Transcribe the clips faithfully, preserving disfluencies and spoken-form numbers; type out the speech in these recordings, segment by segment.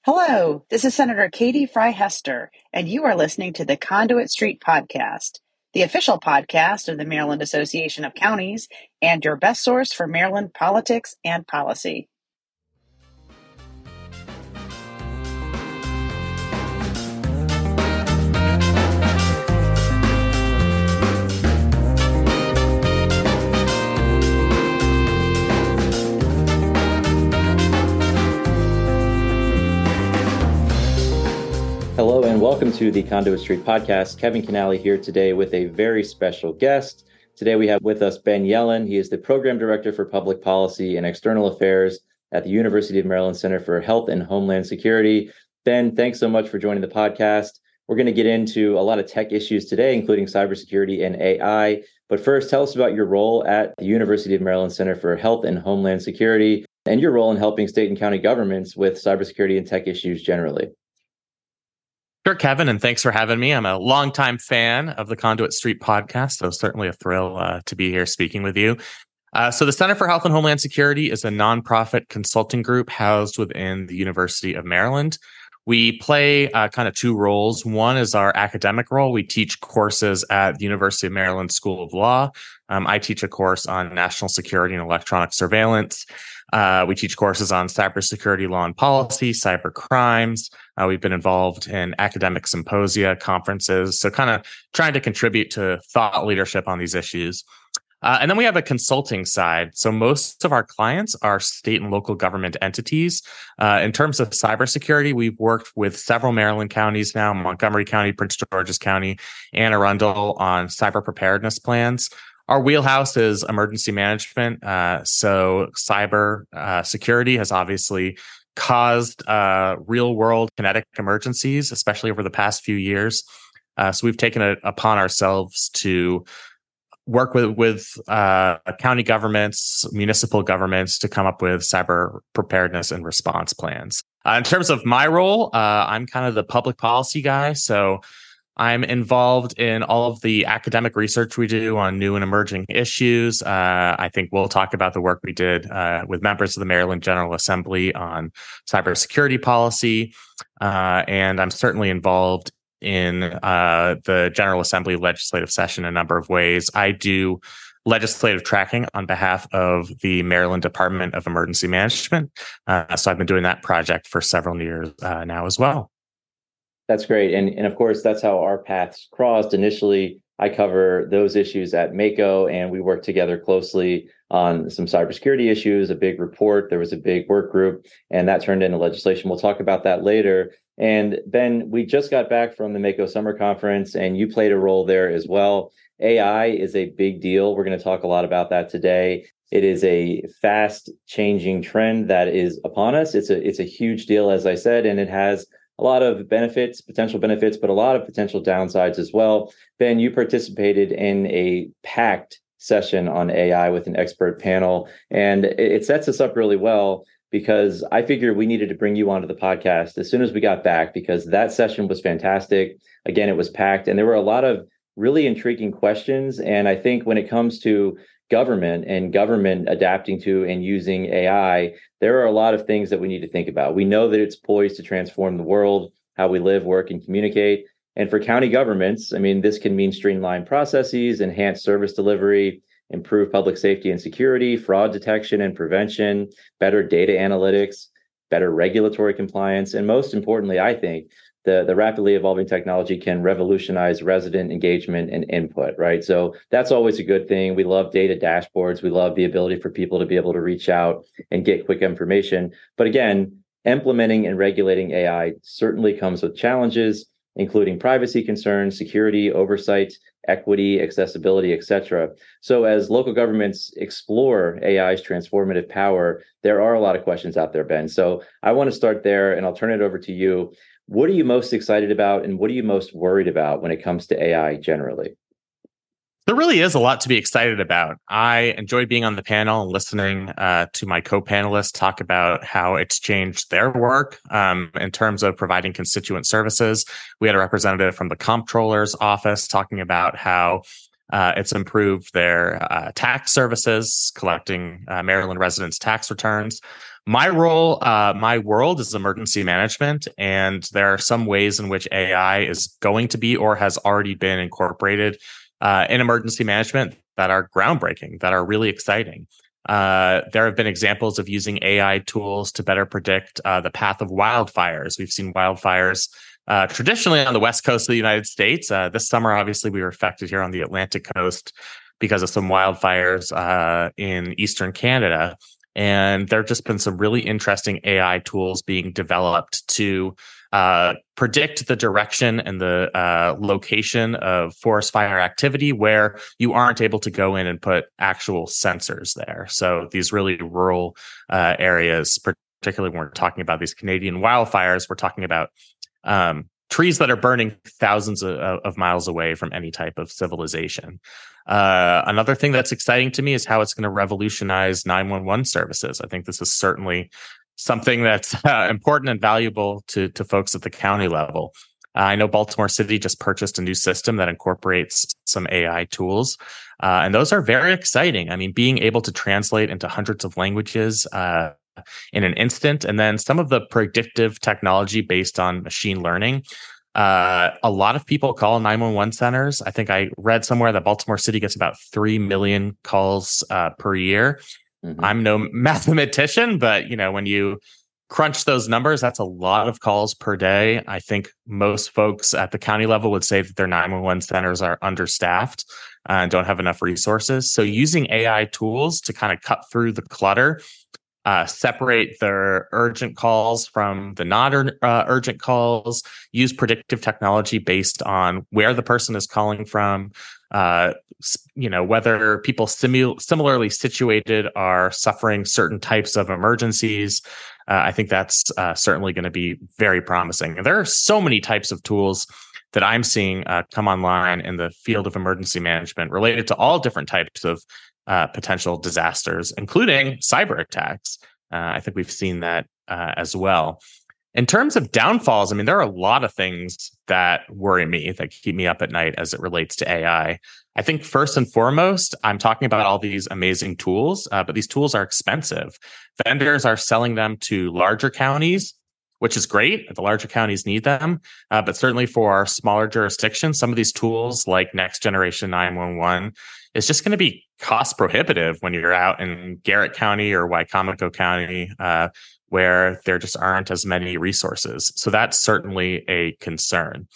Hello, this is Senator Katie Fry Hester, and you are listening to the Conduit Street Podcast, the official podcast of the Maryland Association of Counties and your best source for Maryland politics and policy. Hello and welcome to the Conduit Street Podcast. Kevin Canali here today with a very special guest. Today we have with us Ben Yelin. He is the Program Director for Public Policy and External Affairs at the University of Maryland Center for Health and Homeland Security. Ben, thanks so much for joining the podcast. We're going to get into a lot of tech issues today, including cybersecurity and A I. But first, tell us about your role at the University of Maryland Center for Health and Homeland Security and your role in helping state and county governments with cybersecurity and tech issues generally. Sure, Kevin, and thanks for having me. I'm a longtime fan of the Conduit Street Podcast, so certainly a thrill uh, to be here speaking with you. Uh, so the Center for Health and Homeland Security is a nonprofit consulting group housed within the University of Maryland. We play uh, kind of two roles. One is our academic role. We teach courses at the University of Maryland School of Law. Um, I teach a course on national security and electronic surveillance. Uh, we teach courses on cybersecurity law and policy, cyber crimes. Uh, we've been involved in academic symposia, conferences, so kind of trying to contribute to thought leadership on these issues. Uh, and then we have a consulting side. So most of our clients are state and local government entities. Uh, in terms of cybersecurity, we've worked with several Maryland counties now, Montgomery County, Prince George's County, Anne Arundel on cyber preparedness plans. Our wheelhouse is emergency management. Uh, so cyber uh, security has obviously caused uh, real world kinetic emergencies, especially over the past few years. Uh, so we've taken it upon ourselves to work with, with uh, county governments, municipal governments to come up with cyber preparedness and response plans. Uh, in terms of my role, uh, I'm kind of the public policy guy. So I'm involved in all of the academic research we do on new and emerging issues. Uh, I think we'll talk about the work we did uh, with members of the Maryland General Assembly on cybersecurity policy. Uh, and I'm certainly involved in uh, the General Assembly legislative session in a number of ways. I do legislative tracking on behalf of the Maryland Department of Emergency Management. Uh, so I've been doing that project for several years uh, now as well. That's great. And, and of course, that's how our paths crossed. Initially, I cover those issues at MACo, and we worked together closely on some cybersecurity issues, a big report. There was a big work group, and that turned into legislation. We'll talk about that later. And Ben, we just got back from the MACo Summer Conference, and you played a role there as well. A I is a big deal. We're going to talk a lot about that today. It is a fast changing trend that is upon us. It's a it's a huge deal, as I said, and it has a lot of benefits, potential benefits, but a lot of potential downsides as well. Ben, you participated in a packed session on A I with an expert panel, and it sets us up really well because I figured we needed to bring you onto the podcast as soon as we got back because that session was fantastic. Again, it was packed, and there were a lot of really intriguing questions. And I think when it comes to government and government adapting to and using A I, there are a lot of things that we need to think about. We know that it's poised to transform the world, how we live, work, and communicate. And for county governments, I mean, this can mean streamlined processes, enhanced service delivery, improve public safety and security, fraud detection and prevention, better data analytics, better regulatory compliance, and most importantly, I think, The, the rapidly evolving technology can revolutionize resident engagement and input, right? So that's always a good thing. We love data dashboards. We love the ability for people to be able to reach out and get quick information. But again, implementing and regulating A I certainly comes with challenges, including privacy concerns, security, oversight, equity, accessibility, et cetera. So as local governments explore A I's transformative power, there are a lot of questions out there, Ben. So I want to start there, and I'll turn it over to you. What are you most excited about, and what are you most worried about when it comes to A I generally? There really is a lot to be excited about. I enjoyed being on the panel and listening uh, to my co-panelists talk about how it's changed their work um, in terms of providing constituent services. We had a representative from the comptroller's office talking about how Uh, it's improved their uh, tax services, collecting uh, Maryland residents' tax returns. My role, uh, my world is emergency management, and there are some ways in which A I is going to be or has already been incorporated uh, in emergency management that are groundbreaking, that are really exciting. Uh, there have been examples of using A I tools to better predict uh, the path of wildfires. We've seen wildfires Uh, traditionally on the west coast of the United States. Uh, this summer, obviously, we were affected here on the Atlantic coast because of some wildfires uh, in eastern Canada. And there have just been some really interesting A I tools being developed to uh, predict the direction and the uh, location of forest fire activity where you aren't able to go in and put actual sensors there. So these really rural uh, areas, particularly when we're talking about these Canadian wildfires, we're talking about Um, trees that are burning thousands of, of miles away from any type of civilization. Uh, another thing that's exciting to me is how it's going to revolutionize nine one one services. I think this is certainly something that's uh, important and valuable to, to folks at the county level. Uh, I know Baltimore City just purchased a new system that incorporates some A I tools, uh, and those are very exciting. I mean, being able to translate into hundreds of languages, uh, in an instant. And then some of the predictive technology based on machine learning. Uh, a lot of people call nine one one centers. I think I read somewhere that Baltimore City gets about three million calls uh, per year. Mm-hmm. I'm no mathematician, but you know, when you crunch those numbers, that's a lot of calls per day. I think most folks at the county level would say that their nine one one centers are understaffed uh, and don't have enough resources. So using A I tools to kind of cut through the clutter, Uh, separate their urgent calls from the non-urgent uh, calls, use predictive technology based on where the person is calling from, uh, you know, whether people simu- similarly situated are suffering certain types of emergencies. Uh, I think that's uh, certainly going to be very promising. And there are so many types of tools that I'm seeing uh, come online in the field of emergency management related to all different types of Uh, potential disasters, including cyber attacks. Uh, I think we've seen that uh, as well. In terms of downfalls, I mean, there are a lot of things that worry me, that keep me up at night as it relates to A I. I think first and foremost, I'm talking about all these amazing tools, uh, but these tools are expensive. Vendors are selling them to larger counties, which is great. The larger counties need them. Uh, but certainly for our smaller jurisdictions, some of these tools like Next Generation nine one one is just going to be cost prohibitive when you're out in Garrett County or Wicomico County, uh, where there just aren't as many resources. So that's certainly a concern.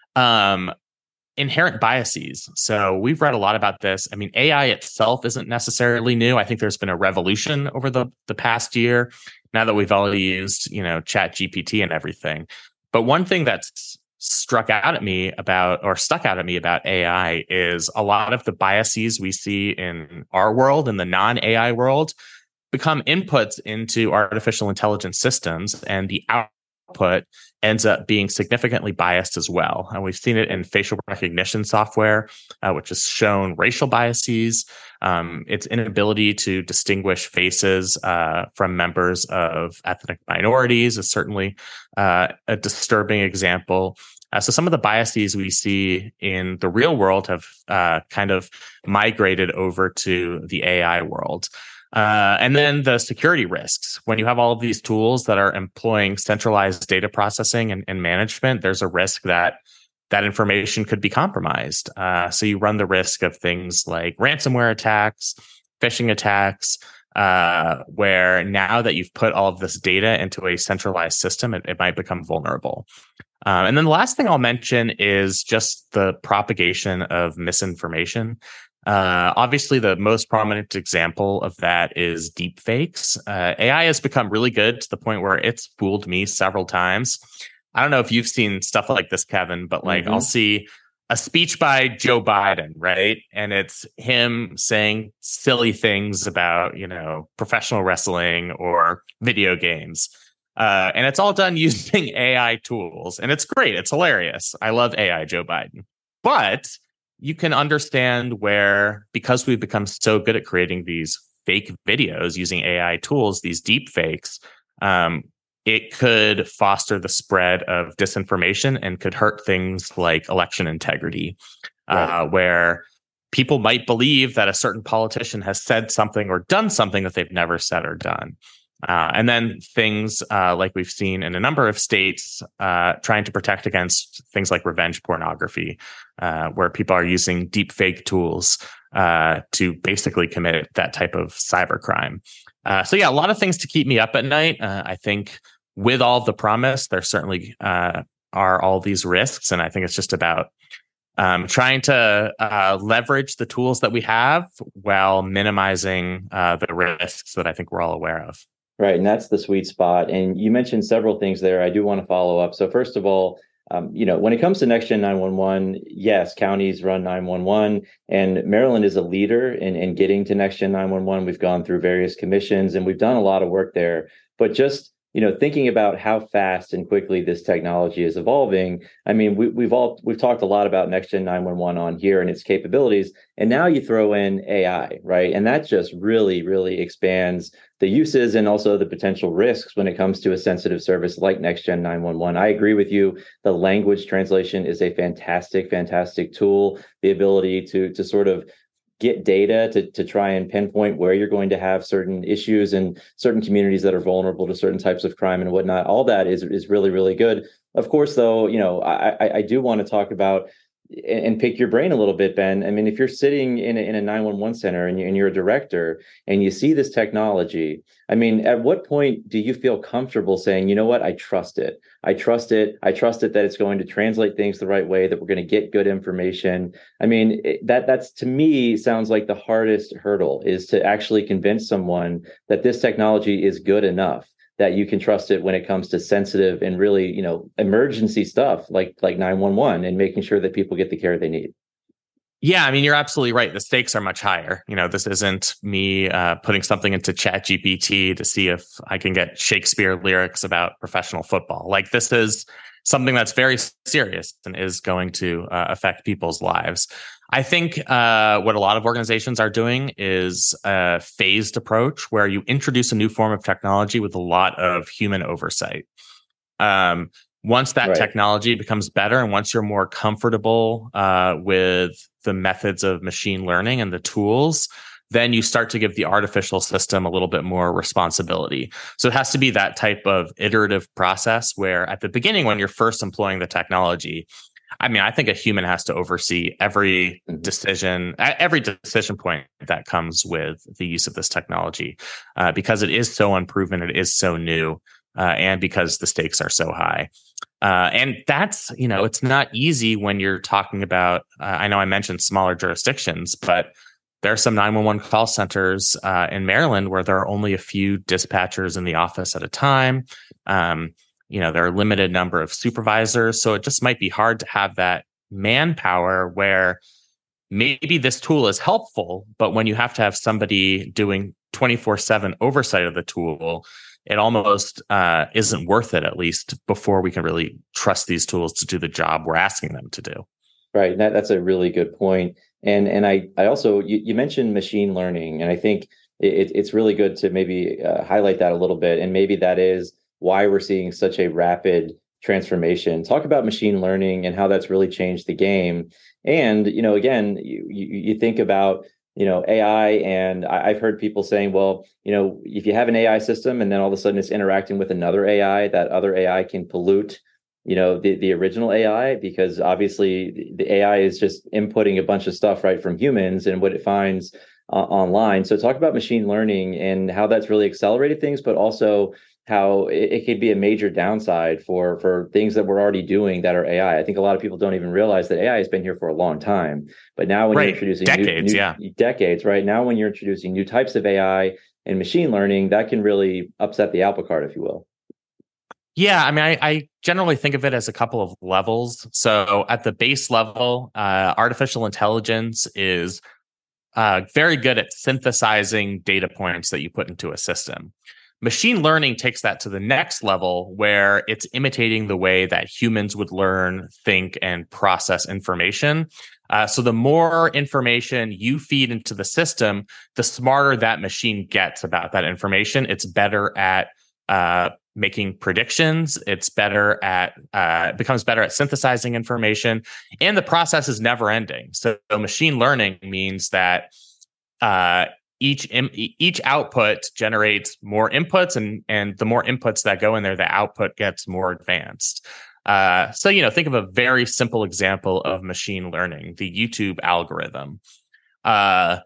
Um, inherent biases. So we've read a lot about this. I mean, A I itself isn't necessarily new. I think there's been a revolution over the, the past year, now that we've all used, you know, Chat G P T and everything. But one thing that's struck out at me about, or stuck out at me about A I is a lot of the biases we see in our world, in the non-A I world, become inputs into artificial intelligence systems, and the output ends up being significantly biased as well. And we've seen it in facial recognition software, uh, which has shown racial biases, um, its inability to distinguish faces uh, from members of ethnic minorities is certainly uh, a disturbing example. Uh, so some of the biases we see in the real world have uh, kind of migrated over to the A I world. Uh, and then the security risks. When you have all of these tools that are employing centralized data processing and, and management, there's a risk that that information could be compromised. Uh, so you run the risk of things like ransomware attacks, phishing attacks, uh, where now that you've put all of this data into a centralized system, it, it might become vulnerable. Um, and then the last thing I'll mention is just the propagation of misinformation. Uh, obviously, the most prominent example of that is deepfakes. Uh, A I has become really good to the point where it's fooled me several times. I don't know if you've seen stuff like this, Kevin, but like mm-hmm. I'll see a speech by Joe Biden, right? And it's him saying silly things about, you know, professional wrestling or video games. Uh, and it's all done using A I tools. And it's great. It's hilarious. I love A I Joe Biden. But you can understand where, because we've become so good at creating these fake videos using A I tools, these deep fakes, um, it could foster the spread of disinformation and could hurt things like election integrity, right. uh, where people might believe that a certain politician has said something or done something that they've never said or done. Uh, and then things uh, like we've seen in a number of states uh, trying to protect against things like revenge pornography, uh, where people are using deep fake tools uh, to basically commit that type of cybercrime. Uh, so, yeah, a lot of things to keep me up at night. Uh, I think with all of the promise, there certainly uh, are all these risks. And I think it's just about Um, trying to uh, leverage the tools that we have while minimizing uh, the risks that I think we're all aware of. Right. And that's the sweet spot. And you mentioned several things there. I do want to follow up. So first of all, um, you know, when it comes to NextGen nine one one, yes, counties run nine one one, and Maryland is a leader in, in getting to NextGen nine one one. We've gone through various commissions and we've done a lot of work there. But just you know, thinking about how fast and quickly this technology is evolving, I mean, we, we've all we've talked a lot about NextGen nine one one on here and its capabilities, and now you throw in A I, right? And that just really, really expands the uses and also the potential risks when it comes to a sensitive service like NextGen nine one one. I agree with you. The language translation is a fantastic, fantastic tool. The ability to to sort of get data to, to try and pinpoint where you're going to have certain issues and certain communities that are vulnerable to certain types of crime and whatnot. All that is is really, really good. Of course, though, you know, I, I do want to talk about and pick your brain a little bit, Ben. I mean, if you're sitting in a, in a nine one one center and, you, and you're a director and you see this technology, I mean, at what point do you feel comfortable saying, you know what, I trust it. I trust it. I trust it that it's going to translate things the right way, that we're going to get good information. I mean, it, that that's to me sounds like the hardest hurdle, is to actually convince someone that this technology is good enough that you can trust it when it comes to sensitive and really, you know, emergency stuff like like nine one one and making sure that people get the care they need. Yeah, I mean, you're absolutely right. The stakes are much higher. You know, this isn't me uh, putting something into Chat G P T to see if I can get Shakespeare lyrics about professional football. Like, this is something that's very serious and is going to uh, affect people's lives. I think uh, what a lot of organizations are doing is a phased approach where you introduce a new form of technology with a lot of human oversight. Um, once that right. technology becomes better, and once you're more comfortable uh, with the methods of machine learning and the tools, then you start to give the artificial system a little bit more responsibility. So it has to be that type of iterative process where at the beginning, when you're first employing the technology, I mean, I think a human has to oversee every decision, every decision point that comes with the use of this technology, uh, because it is so unproven, it is so new, uh, and because the stakes are so high. Uh, and that's, you know, it's not easy when you're talking about, uh, I know I mentioned smaller jurisdictions, but there are some nine one one call centers uh, in Maryland where there are only a few dispatchers in the office at a time. Um, You know, there are a limited number of supervisors. So it just might be hard to have that manpower where maybe this tool is helpful, but when you have to have somebody doing twenty-four seven oversight of the tool, it almost uh, isn't worth it, at least before we can really trust these tools to do the job we're asking them to do. Right. That, that's a really good point. And and I, I also, you, you mentioned machine learning, and I think it, it's really good to maybe uh, highlight that a little bit. And maybe that is why we're seeing such a rapid transformation. Talk about machine learning and how that's really changed the game. And, you know, again, you, you, you think about, you know, A I, and I've heard people saying, well, you know, if you have an A I system and then all of a sudden it's interacting with another A I, that other A I can pollute, you know, the, the original A I, because obviously the A I is just inputting a bunch of stuff right from humans and what it finds uh, online. So talk about machine learning and how that's really accelerated things, but also how it, it could be a major downside for, for things that we're already doing that are A I. I think a lot of people don't even realize that A I has been here for a long time. But now when right. you're introducing decades, new, yeah. new, decades, right? Now when you're introducing new types of A I and machine learning, that can really upset the apple cart, if you will. Yeah, I mean, I, I generally think of it as a couple of levels. So at the base level, uh, artificial intelligence is uh, very good at synthesizing data points that you put into a system. Machine learning takes that to the next level, where it's imitating the way that humans would learn, think, and process information. Uh, so the more information you feed into the system, the smarter that machine gets about that information. It's better at uh, making predictions. It's better at, uh, it becomes better at synthesizing information, and the process is never ending. So, so machine learning means that uh, each im- each output generates more inputs, and and the more inputs that go in there, the output gets more advanced. Uh, so, you know, think of a very simple example of machine learning, the YouTube algorithm. Uh,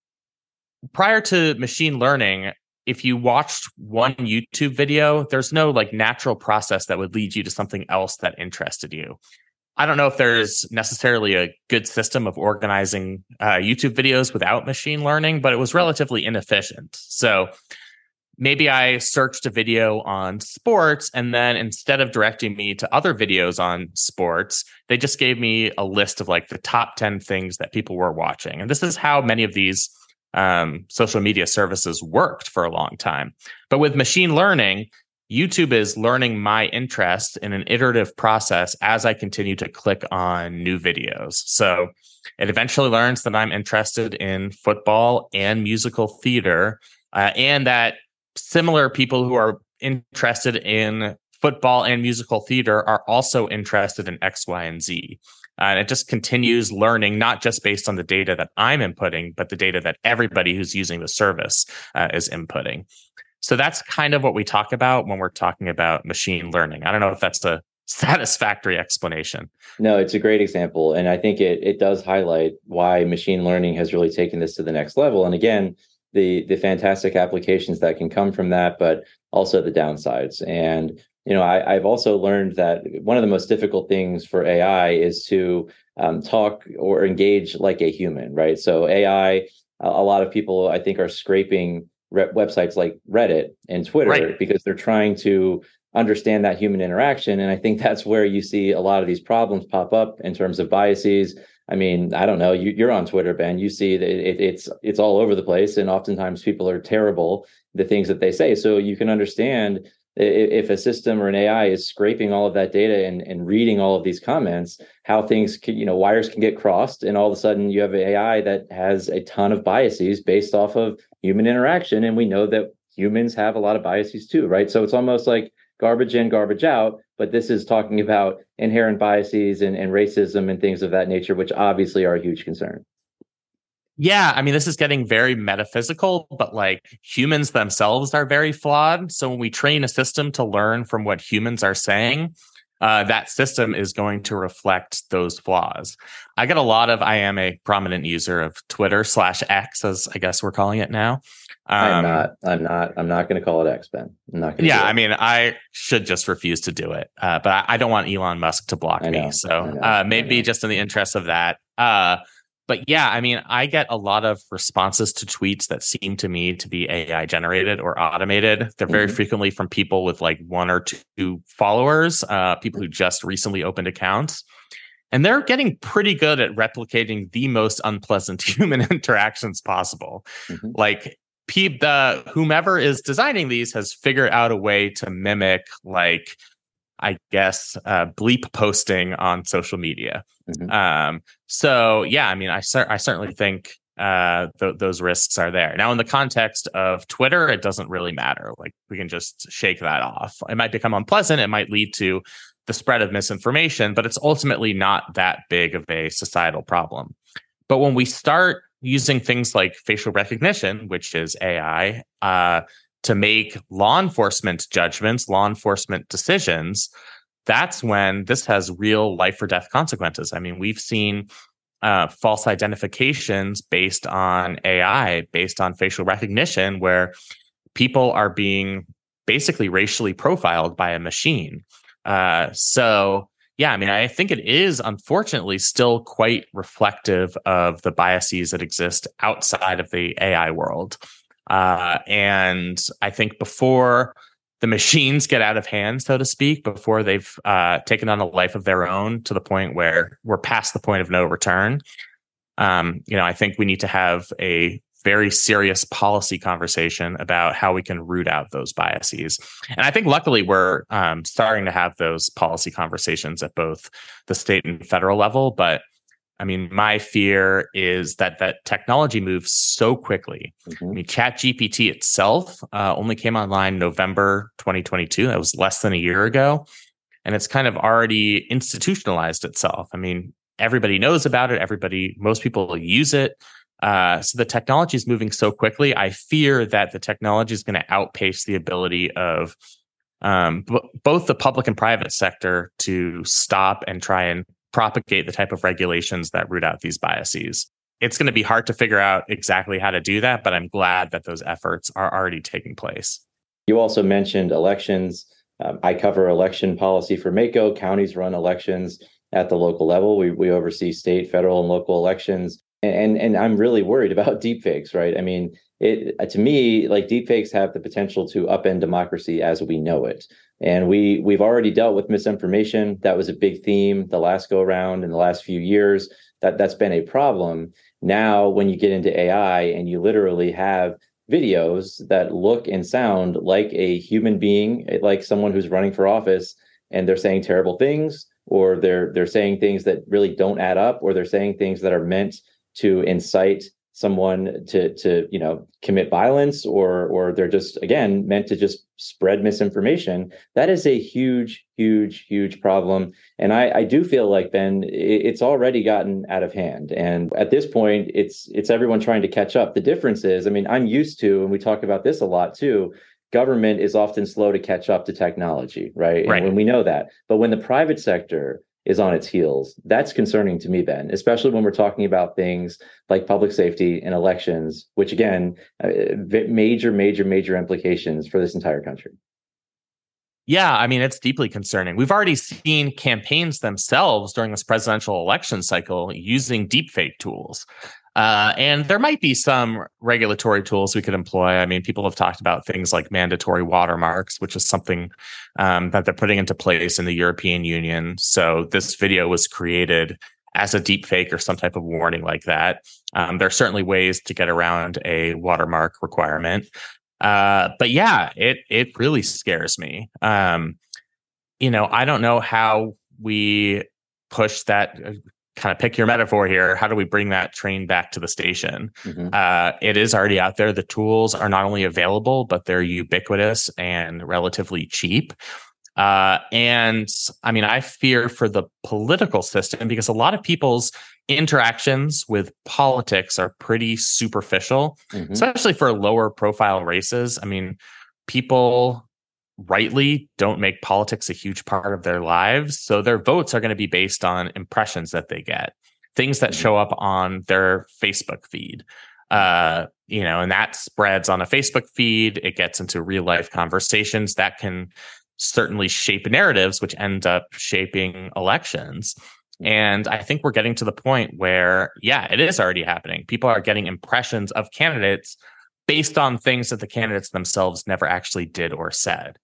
prior to machine learning, if you watched one YouTube video, there's no like natural process that would lead you to something else that interested you. I don't know if there's necessarily a good system of organizing uh, YouTube videos without machine learning, but it was relatively inefficient. So maybe I searched a video on sports, and then instead of directing me to other videos on sports, they just gave me a list of like the top ten things that people were watching. And this is how many of these um, social media services worked for a long time. But with machine learning, YouTube is learning my interest in an iterative process as I continue to click on new videos. So it eventually learns that I'm interested in football and musical theater, uh, and that similar people who are interested in football and musical theater are also interested in X, Y, and Z. Uh, and it just continues learning, not just based on the data that I'm inputting, but the data that everybody who's using the service uh, is inputting. So that's kind of what we talk about when we're talking about machine learning. I don't know if that's a satisfactory explanation. No, it's a great example. And I think it it does highlight why machine learning has really taken this to the next level. And again, the the fantastic applications that can come from that, but also the downsides. And, you know, I, I've also learned that one of the most difficult things for A I is to um, talk or engage like a human, right? So A I, a, a lot of people, I think, are scraping websites like Reddit and Twitter, right, because they're trying to understand that human interaction. And I think that's where you see a lot of these problems pop up in terms of biases. I mean, I don't know, you, you're on Twitter, Ben, you see that it, it's it's all over the place. And oftentimes people are terrible, the things that they say. So you can understand if a system or an A I is scraping all of that data and, and reading all of these comments, how things can, you know, wires can get crossed. And all of a sudden you have an A I that has a ton of biases based off of human interaction. And we know that humans have a lot of biases too, right? So it's almost like garbage in, garbage out. But this is talking about inherent biases and, and racism and things of that nature, which obviously are a huge concern. Yeah, I mean, this is getting very metaphysical, but like humans themselves are very flawed. So when we train a system to learn from what humans are saying, uh, that system is going to reflect those flaws. I get a lot of, I am a prominent user of Twitter slash X, as I guess we're calling it now. Um, I'm not, I'm not, I'm not going to call it X, Ben. I'm not going to. Yeah, I mean, I should just refuse to do it, uh, but I, I don't want Elon Musk to block know, me. So uh, maybe just in the interest of that. Uh, But yeah, I mean, I get a lot of responses to tweets that seem to me to be A I generated or automated. They're very mm-hmm. frequently from people with like one or two followers, uh, people who just recently opened accounts. And they're getting pretty good at replicating the most unpleasant human interactions possible. Mm-hmm. Like pe- the whomever is designing these has figured out a way to mimic like, I guess, uh, bleep posting on social media. Mm-hmm. Um, so, yeah, I mean, I, cer- I certainly think uh, th- those risks are there. Now, in the context of Twitter, it doesn't really matter. Like, we can just shake that off. It might become unpleasant. It might lead to the spread of misinformation, but it's ultimately not that big of a societal problem. But when we start using things like facial recognition, which is A I, uh, to make law enforcement judgments, law enforcement decisions, that's when this has real life or death consequences. I mean, we've seen uh, false identifications based on A I, based on facial recognition, where people are being basically racially profiled by a machine. Uh, so, yeah, I mean, I think it is unfortunately still quite reflective of the biases that exist outside of the A I world. Uh, and I think before the machines get out of hand, so to speak, before they've uh, taken on a life of their own to the point where we're past the point of no return, um, you know, I think we need to have a very serious policy conversation about how we can root out those biases. And I think luckily we're um, starting to have those policy conversations at both the state and federal level, but I mean, my fear is that that technology moves so quickly. Mm-hmm. I mean, ChatGPT itself uh, only came online November twenty twenty-two. That was less than a year ago. And it's kind of already institutionalized itself. I mean, everybody knows about it. Everybody, most people use it. Uh, so the technology is moving so quickly. I fear that the technology is going to outpace the ability of um, b- both the public and private sector to stop and try and propagate the type of regulations that root out these biases. It's going to be hard to figure out exactly how to do that, but I'm glad that those efforts are already taking place. You also mentioned elections. Um, I cover election policy for MACo. Counties run elections at the local level. We we oversee state, federal, and local elections. And and I'm really worried about deepfakes, right? I mean, it to me, like deepfakes have the potential to upend democracy as we know it. And we we've already dealt with misinformation. That was a big theme the last go around in the last few years. That that's been a problem. Now, when you get into A I and you literally have videos that look and sound like a human being, like someone who's running for office, and they're saying terrible things, or they're they're saying things that really don't add up, or they're saying things that are meant to incite someone to to you know commit violence, or or they're just again meant to just spread misinformation. That is a huge, huge, huge problem. And I, I do feel like, Ben, it's already gotten out of hand. And at this point, it's it's everyone trying to catch up. The difference is, I mean, I'm used to, and we talk about this a lot too, government is often slow to catch up to technology, right? Right. And when we know that, but when the private sector is on its heels, that's concerning to me, Ben, especially when we're talking about things like public safety and elections, which again, uh, major, major, major implications for this entire country. Yeah, I mean, it's deeply concerning. We've already seen campaigns themselves during this presidential election cycle using deepfake tools. Uh, and there might be some regulatory tools we could employ. I mean, people have talked about things like mandatory watermarks, which is something um, that they're putting into place in the European Union. So this video was created as a deepfake or some type of warning like that. Um, there are certainly ways to get around a watermark requirement. Uh, but yeah, it it really scares me. Um, you know, I don't know how we push that. Kind of pick your metaphor here. How do we bring that train back to the station? Mm-hmm. Uh, it is already out there. The tools are not only available, but they're ubiquitous and relatively cheap. Uh, and I mean, I fear for the political system because a lot of people's interactions with politics are pretty superficial, mm-hmm. especially for lower profile races. I mean, people rightly don't make politics a huge part of their lives. So their votes are going to be based on impressions that they get, things that show up on their Facebook feed. Uh, you know, and that spreads on a Facebook feed. It gets into real life conversations that can certainly shape narratives, which end up shaping elections. And I think we're getting to the point where, yeah, it is already happening. People are getting impressions of candidates based on things that the candidates themselves never actually did or said.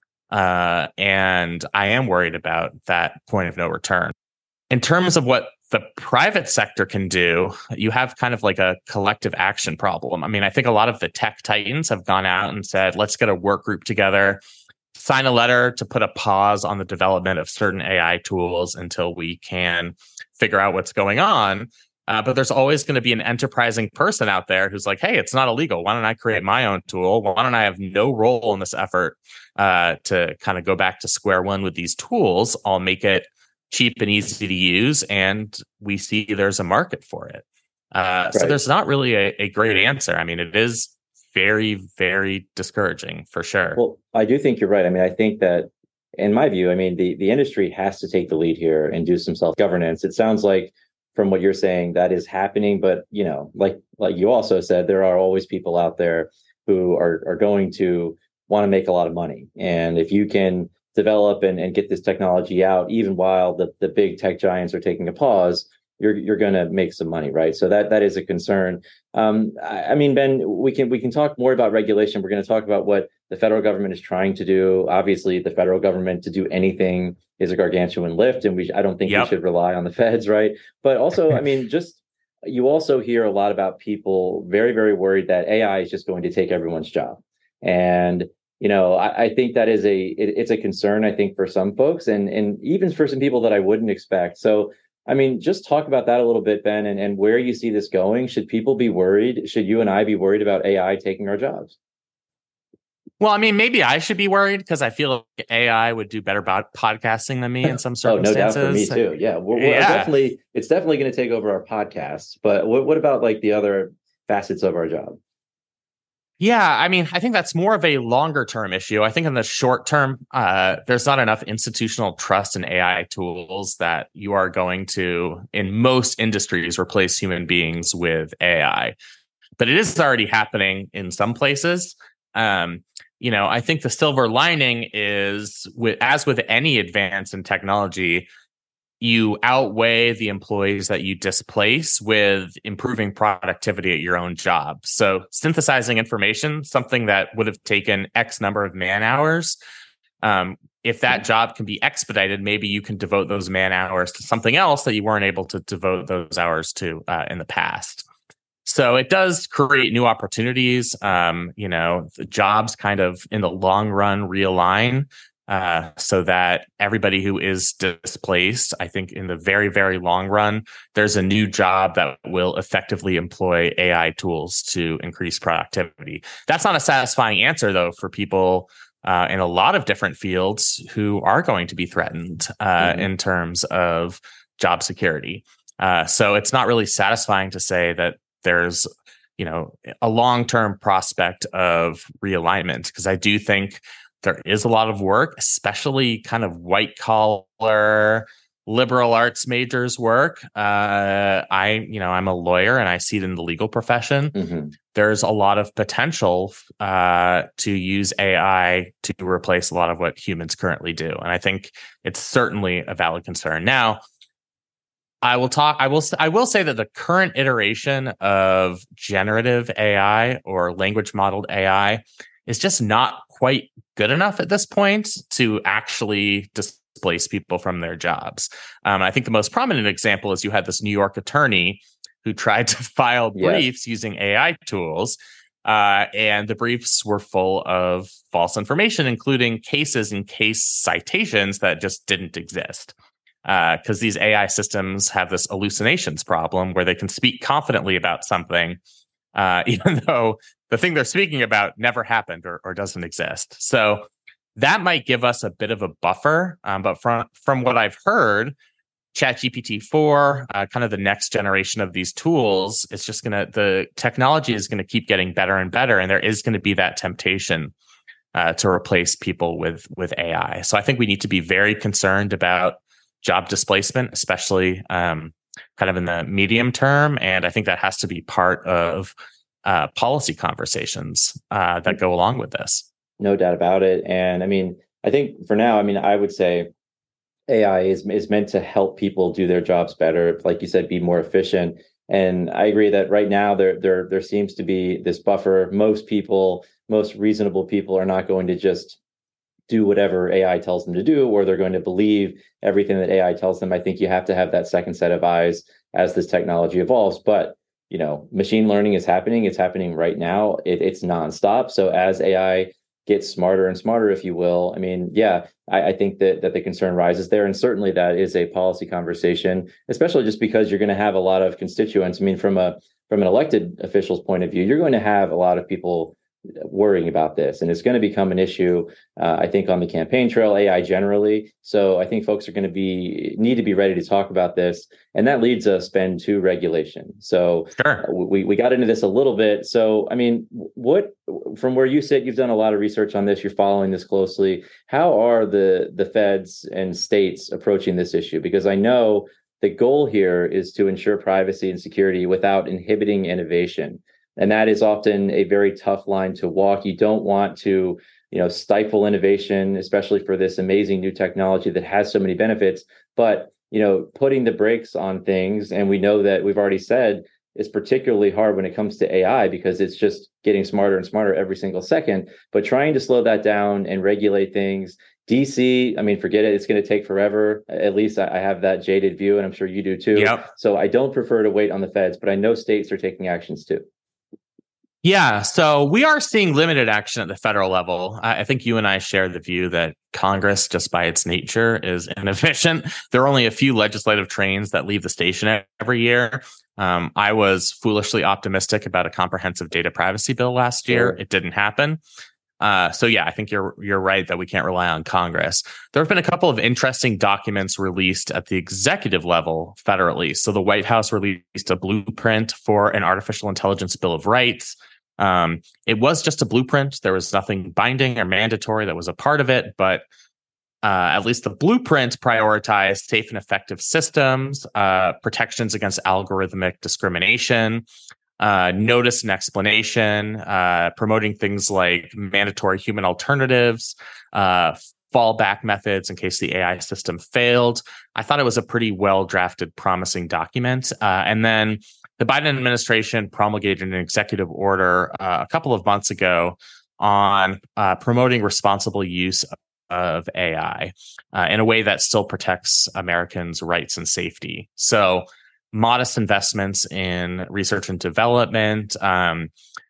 Uh, and I am worried about that point of no return. In terms of what the private sector can do, you have kind of like a collective action problem. I mean, I think a lot of the tech titans have gone out and said, let's get a work group together, sign a letter to put a pause on the development of certain A I tools until we can figure out what's going on. Uh, but there's always going to be an enterprising person out there who's like, hey, it's not illegal. Why don't I create my own tool? Why don't I have no role in this effort uh, to kind of go back to square one with these tools? I'll make it cheap and easy to use. And we see there's a market for it. Uh, right. So there's not really a, a great answer. I mean, it is very, very discouraging for sure. Well, I do think you're right. I mean, I think that in my view, I mean, the, the industry has to take the lead here and do some self-governance. It sounds like from what you're saying, that is happening. But, you know, like like you also said, there are always people out there who are, are going to want to make a lot of money. And if you can develop and, and get this technology out, even while the, the big tech giants are taking a pause, you're you're going to make some money, right? So that that is a concern. Um, I, I mean, Ben, we can we can talk more about regulation. We're going to talk about what the federal government is trying to do. Obviously, the federal government to do anything is a gargantuan lift, and we I don't think yep. we should rely on the feds, right? But also, I mean, just you also hear a lot about people very, very worried that A I is just going to take everyone's job. And, you know, I, I think that is a it, it's a concern, I think, for some folks and, and even for some people that I wouldn't expect. So I mean, just talk about that a little bit, Ben, and, and where you see this going. Should people be worried? Should you and I be worried about A I taking our jobs? Well, I mean, maybe I should be worried because I feel like A I would do better about podcasting than me in some circumstances. Oh, no doubt for me too. Yeah, we're, we're yeah. definitely. It's definitely going to take over our podcasts. But what, what about like the other facets of our job? Yeah, I mean, I think that's more of a longer term issue. I think in the short term, uh, there's not enough institutional trust in A I tools that you are going to, in most industries, replace human beings with A I. But it is already happening in some places. Um, you know, I think the silver lining is, with, as with any advance in technology, you outweigh the employees that you displace with improving productivity at your own job. So synthesizing information, something that would have taken X number of man hours, um, if that job can be expedited, maybe you can devote those man hours to something else that you weren't able to devote those hours to uh, in the past. So it does create new opportunities. Um, you know, the jobs kind of in the long run realign. Uh, so that everybody who is displaced, I think in the very, very long run, there's a new job that will effectively employ A I tools to increase productivity. That's not a satisfying answer, though, for people uh, in a lot of different fields who are going to be threatened uh, mm-hmm. in terms of job security. Uh, so it's not really satisfying to say that there's, you know, a long-term prospect of realignment, because I do think there is a lot of work, especially kind of white collar liberal arts majors work. Uh, I, you know, I'm a lawyer and I see it in the legal profession. Mm-hmm. There's a lot of potential uh, to use A I to replace a lot of what humans currently do. And I think it's certainly a valid concern. Now, I will talk, I will, I will say that the current iteration of generative A I or language modeled A I is just not quite good enough at this point to actually displace people from their jobs. Um, I think the most prominent example is you had this New York attorney who tried to file briefs yes. using A I tools, uh, and the briefs were full of false information, including cases and case citations that just didn't exist. Because uh, these A I systems have this hallucinations problem where they can speak confidently about something, uh, even though the thing they're speaking about never happened or, or doesn't exist. So that might give us a bit of a buffer. Um, but from, from what I've heard, ChatGPT four, uh, kind of the next generation of these tools, it's just going to, the technology is going to keep getting better and better. And there is going to be that temptation uh, to replace people with, with A I. So I think we need to be very concerned about job displacement, especially um, kind of in the medium term. And I think that has to be part of uh, policy conversations uh, that go along with this. No doubt about it. And I mean, I think for now, I mean, I would say A I is, is meant to help people do their jobs better, like you said, be more efficient. And I agree that right now there, there, there seems to be this buffer. Most people, most reasonable people are not going to just do whatever A I tells them to do, or they're going to believe everything that A I tells them. I think you have to have that second set of eyes as this technology evolves. But, you know, machine learning is happening. It's happening right now. It, it's nonstop. So as A I gets smarter and smarter, if you will, I mean, yeah, I, I think that that the concern rises there. And certainly that is a policy conversation, especially just because you're going to have a lot of constituents. I mean, from a from an elected official's point of view, you're going to have a lot of people worrying about this, and it's going to become an issue, uh, I think, on the campaign trail, A I generally. So I think folks are going to be need to be ready to talk about this, and that leads us, Ben, to regulation. So sure. uh, we we got into this a little bit. So I mean, what from where you sit, you've done a lot of research on this. You're following this closely. How are the the feds and states approaching this issue? Because I know the goal here is to ensure privacy and security without inhibiting innovation. And that is often a very tough line to walk. You don't want to, you know, stifle innovation, especially for this amazing new technology that has so many benefits. But, you know, putting the brakes on things, and we know that we've already said is particularly hard when it comes to A I because it's just getting smarter and smarter every single second. But trying to slow that down and regulate things. D C, I mean, forget it. It's going to take forever. At least I have that jaded view, and I'm sure you do too. Yep. So I don't prefer to wait on the feds, but I know states are taking actions too. Yeah, so we are seeing limited action at the federal level. I I think you and I share the view that Congress, just by its nature, is inefficient. There are only a few legislative trains that leave the station e- every year. Um, I was foolishly optimistic about a comprehensive data privacy bill last year. Sure. It didn't happen. Uh, so yeah, I think you're you're right that we can't rely on Congress. There have been a couple of interesting documents released at the executive level federally. So the White House released a blueprint for an artificial intelligence bill of rights. Um, it was just a blueprint. There was nothing binding or mandatory that was a part of it, but uh, at least the blueprint prioritized safe and effective systems, uh, protections against algorithmic discrimination, uh, notice and explanation, uh, promoting things like mandatory human alternatives, uh, fallback methods in case the A I system failed. I thought it was a pretty well drafted, promising document. Uh, and then the Biden administration promulgated an executive order uh, a couple of months ago on uh, promoting responsible use of A I uh, in a way that still protects Americans' rights and safety. So, modest investments in research and development, um,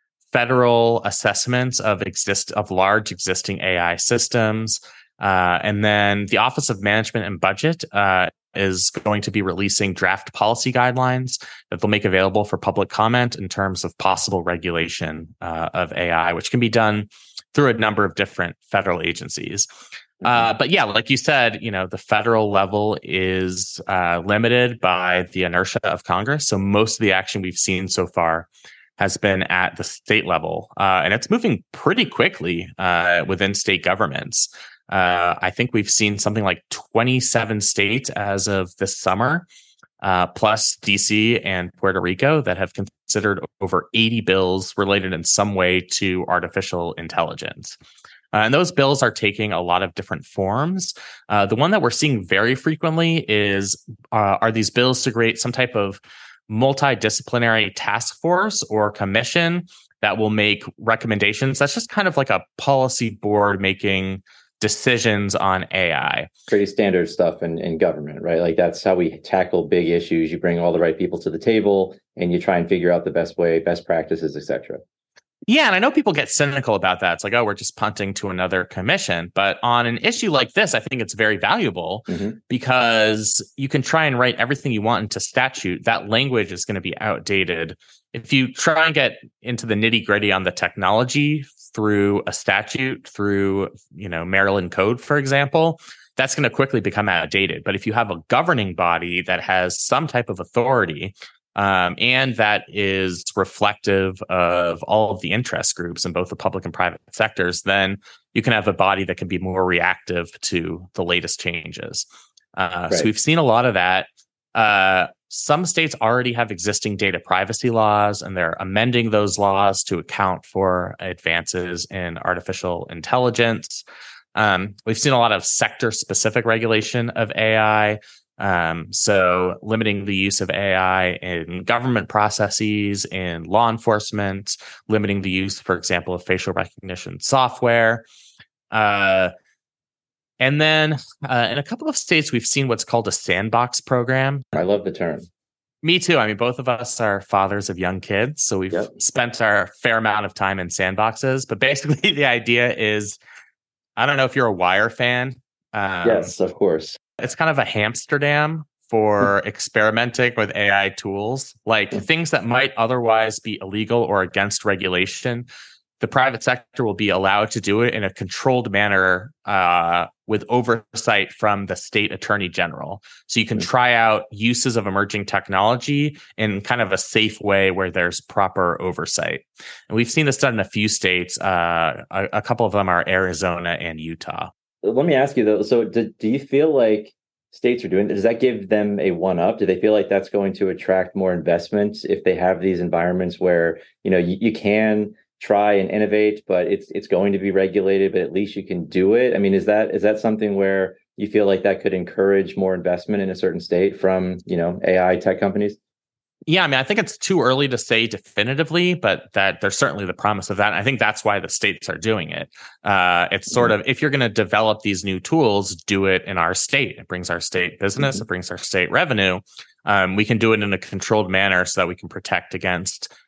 federal assessments of exist of large existing A I systems, uh, and then the Office of Management and Budget uh, is going to be releasing draft policy guidelines that they'll make available for public comment in terms of possible regulation uh, of A I, which can be done through a number of different federal agencies. Mm-hmm. Uh, but yeah, like you said, you know, the federal level is uh, limited by the inertia of Congress. So most of the action we've seen so far has been at the state level, uh, and it's moving pretty quickly uh, within state governments. Uh, I think we've seen something like twenty-seven states as of this summer, uh, plus D C and Puerto Rico, that have considered over eighty bills related in some way to artificial intelligence. Uh, and those bills are taking a lot of different forms. Uh, the one that we're seeing very frequently is, uh, are these bills to create some type of multidisciplinary task force or commission that will make recommendations? That's just kind of like a policy board making decisions on A I. Pretty standard stuff in, in government, right? Like that's how we tackle big issues. You bring all the right people to the table and you try and figure out the best way, best practices, et cetera. Yeah, and I know people get cynical about that. It's like, oh, we're just punting to another commission. But on an issue like this, I think it's very valuable mm-hmm. because you can try and write everything you want into statute. That language is going to be outdated. If you try and get into the nitty gritty on the technology through a statute, through, you know, Maryland code, for example, that's going to quickly become outdated. But if you have a governing body that has some type of authority, Um, and that is reflective of all of the interest groups in both the public and private sectors, then you can have a body that can be more reactive to the latest changes. Uh, right. So we've seen a lot of that. Uh, some states already have existing data privacy laws, and they're amending those laws to account for advances in artificial intelligence. Um, we've seen a lot of sector-specific regulation of A I. Um, so limiting the use of A I in government processes, in law enforcement, limiting the use, for example, of facial recognition software. Uh, and then uh, in a couple of states, we've seen what's called a sandbox program. I love the term. Me too. I mean, both of us are fathers of young kids, so we've yep. spent our fair amount of time in sandboxes. But basically the idea is, I don't know if you're a Wire fan. Um, yes, of course. It's kind of a Hamsterdam for experimenting with A I tools, like things that might otherwise be illegal or against regulation. The private sector will be allowed to do it in a controlled manner uh, with oversight from the state attorney general. So you can try out uses of emerging technology in kind of a safe way where there's proper oversight. And we've seen this done in a few states. Uh, a, a couple of them are Arizona and Utah. Let me ask you though, so do, do you feel like states are doing, does that give them a one up? Do they feel like that's going to attract more investments if they have these environments where, you know, you, you can try and innovate, but it's it's going to be regulated, but at least you can do it? I mean, is that is that something where you feel like that could encourage more investment in a certain state from, you know, A I tech companies? Yeah, I mean, I think it's too early to say definitively, but that there's certainly the promise of that. And I think that's why the states are doing it. Uh, it's sort mm-hmm. of, if you're going to develop these new tools, do it in our state. It brings our state business, mm-hmm. it brings our state revenue. Um, we can do it in a controlled manner so that we can protect against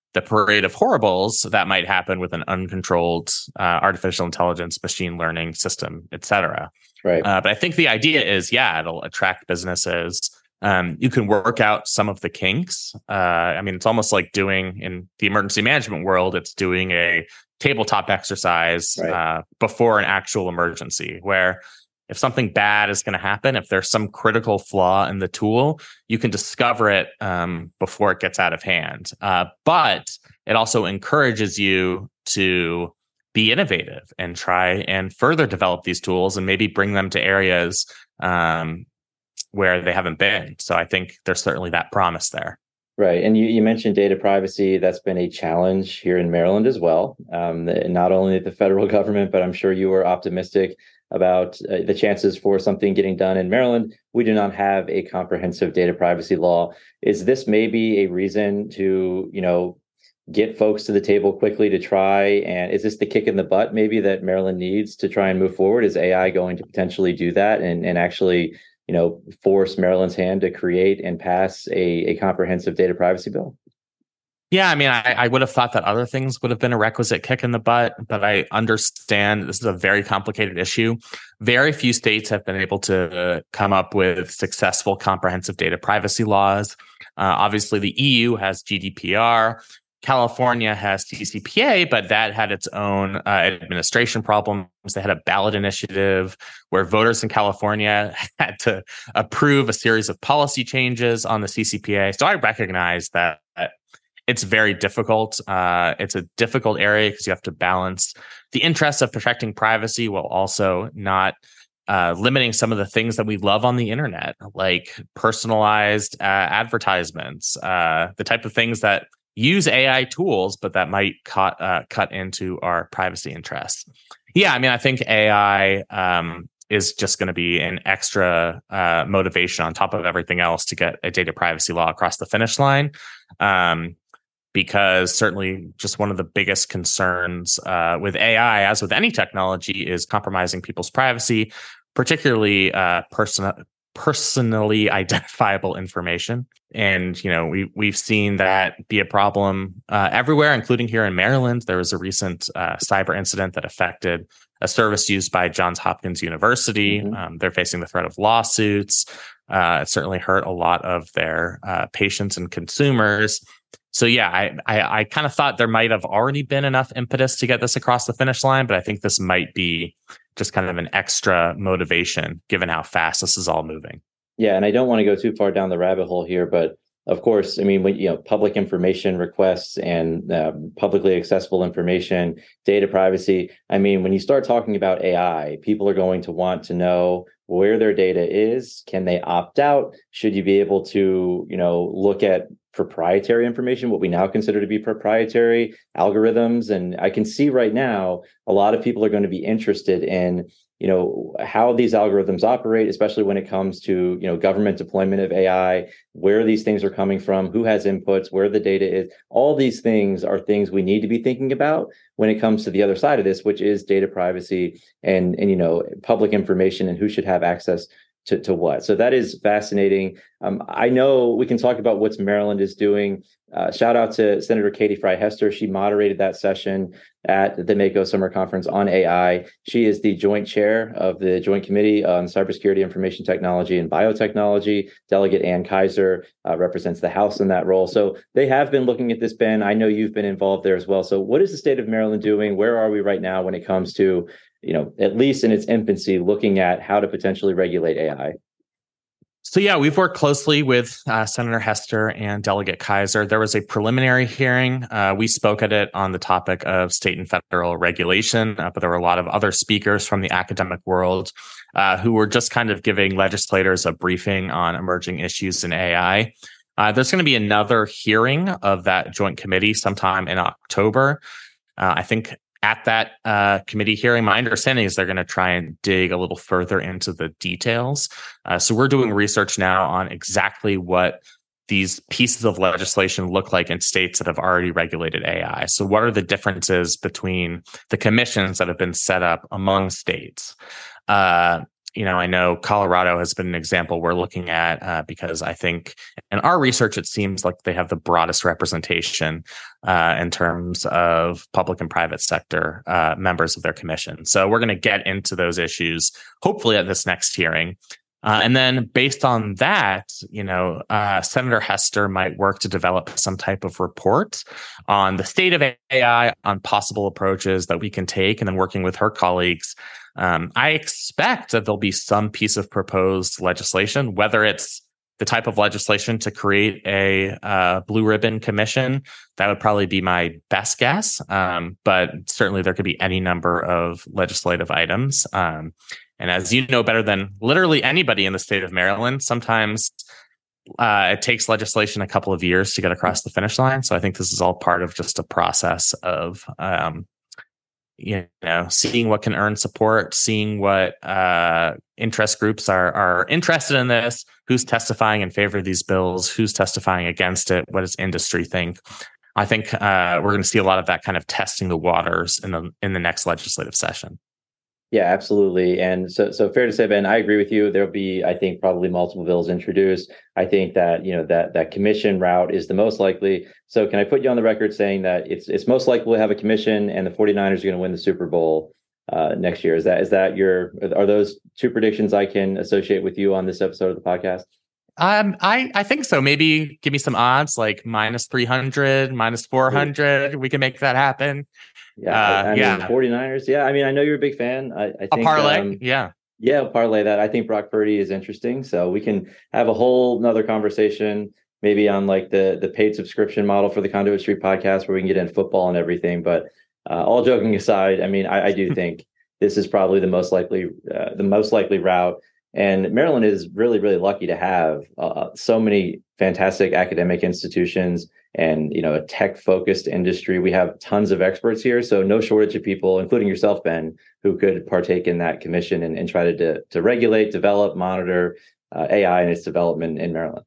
the parade of horribles that might happen with an uncontrolled uh, artificial intelligence, machine learning system, et cetera. Right. Uh, but I think the idea is, yeah, it'll attract businesses. Um, you can work out some of the kinks. Uh, I mean, it's almost like doing in the emergency management world, it's doing a tabletop exercise Right. uh, before an actual emergency, where if something bad is going to happen, if there's some critical flaw in the tool, you can discover it um, before it gets out of hand. Uh, but it also encourages you to be innovative and try and further develop these tools and maybe bring them to areas um, where they haven't been. So I think there's certainly that promise there. Right. And you, you mentioned data privacy. That's been a challenge here in Maryland as well. Um, not only the federal government, but I'm sure you were optimistic about uh, the chances for something getting done in Maryland. We do not have a comprehensive data privacy law. Is this maybe a reason to, you know, get folks to the table quickly to try? And is this the kick in the butt maybe that Maryland needs to try and move forward? Is A I going to potentially do that and, and actually, you know, force Maryland's hand to create and pass a, a comprehensive data privacy bill? Yeah, I mean, I, I would have thought that other things would have been a requisite kick in the butt, but I understand this is a very complicated issue. Very few states have been able to come up with successful comprehensive data privacy laws. Uh, obviously, the E U has G D P R. California has T C P A, but that had its own uh, administration problems. They had a ballot initiative where voters in California had to approve a series of policy changes on the C C P A. So I recognize that it's very difficult. Uh, it's a difficult area because you have to balance the interests of protecting privacy while also not uh, limiting some of the things that we love on the internet, like personalized uh, advertisements, uh, the type of things that use A I tools, but that might cut uh, cut into our privacy interests. Yeah, I mean, I think A I um, is just going to be an extra uh, motivation on top of everything else to get a data privacy law across the finish line. Um, because certainly just one of the biggest concerns uh, with A I, as with any technology, is compromising people's privacy, particularly uh, personal. personally identifiable information. And, you know, we, we've seen that be a problem uh, everywhere, including here in Maryland. There was a recent uh, cyber incident that affected a service used by Johns Hopkins University. Mm-hmm. Um, they're facing the threat of lawsuits. Uh, it certainly hurt a lot of their uh, patients and consumers. So, yeah, I, I, I kind of thought there might have already been enough impetus to get this across the finish line, but I think this might be just kind of an extra motivation given how fast this is all moving. Yeah, and I don't want to go too far down the rabbit hole here, but of course, I mean, when, you know, public information requests and uh, publicly accessible information, data privacy. I mean, when you start talking about A I, people are going to want to know where their data is. Can they opt out? Should you be able to, you know, look at proprietary information, what we now consider to be proprietary algorithms? And I can see right now, a lot of people are going to be interested in, you know, how these algorithms operate, especially when it comes to, you know, government deployment of A I, where these things are coming from, who has inputs, where the data is. All these things are things we need to be thinking about when it comes to the other side of this, which is data privacy and, and you know, public information and who should have access to, to what. So that is fascinating. Um, I know we can talk about what Maryland is doing. Uh, shout out to Senator Katie Frye Hester. She moderated that session at the Mako Summer Conference on A I. She is the joint chair of the Joint Committee on Cybersecurity, Information Technology, and Biotechnology. Delegate Ann Kaiser uh, represents the House in that role. So they have been looking at this, Ben. I know you've been involved there as well. So what is the state of Maryland doing? Where are we right now when it comes to, you know, at least in its infancy, looking at how to potentially regulate A I? So, yeah, we've worked closely with uh, Senator Hester and Delegate Kaiser. There was a preliminary hearing. Uh, we spoke at it on the topic of state and federal regulation, uh, but there were a lot of other speakers from the academic world uh, who were just kind of giving legislators a briefing on emerging issues in A I. Uh, there's going to be another hearing of that joint committee sometime in October. Uh, I think at that uh, committee hearing, my understanding is they're going to try and dig a little further into the details. Uh, so we're doing research now on exactly what these pieces of legislation look like in states that have already regulated A I. So what are the differences between the commissions that have been set up among states? Uh, you know, I know Colorado has been an example we're looking at uh, because I think in our research, it seems like they have the broadest representation uh, in terms of public and private sector uh, members of their commission. So we're going to get into those issues, hopefully at this next hearing. Uh, and then based on that, you know, uh, Senator Hester might work to develop some type of report on the state of A I, on possible approaches that we can take, and then working with her colleagues. Um, I expect that there'll be some piece of proposed legislation, whether it's the type of legislation to create a uh, blue ribbon commission. That would probably be my best guess. Um, but certainly there could be any number of legislative items. Um, And as you know better than literally anybody in the state of Maryland, sometimes uh, it takes legislation a couple of years to get across the finish line. So I think this is all part of just a process of, um, you know, seeing what can earn support, seeing what uh, interest groups are are interested in this, who's testifying in favor of these bills, who's testifying against it, what does industry think. I think uh, we're going to see a lot of that kind of testing the waters in the in the next legislative session. Yeah, absolutely. And so, so fair to say, Ben, I agree with you. There'll be, I think, probably multiple bills introduced. I think that, you know, that that commission route is the most likely. So can I put you on the record saying that it's it's most likely to have a commission and the 49ers are going to win the Super Bowl uh, next year? Is that is that your, are those two predictions I can associate with you on this episode of the podcast? Um, I, I think so. Maybe give me some odds, like minus three hundred, minus four hundred. We can make that happen. Yeah, uh, I, I yeah. mean, 49ers. Yeah, I mean, I know you're a big fan. I, I think, a parlay. Um, yeah. Yeah, parlay that. I think Brock Purdy is interesting. So we can have a whole nother conversation, maybe on like the the paid subscription model for the Conduit Street podcast, where we can get into football and everything. But uh, all joking aside, I mean, I, I do think this is probably the most likely uh, the most likely route. And Maryland is really, really lucky to have uh, so many fantastic academic institutions and, you know, a tech-focused industry. We have tons of experts here, so no shortage of people, including yourself, Ben, who could partake in that commission and, and try to, to to regulate, develop, monitor uh, A I and its development in Maryland.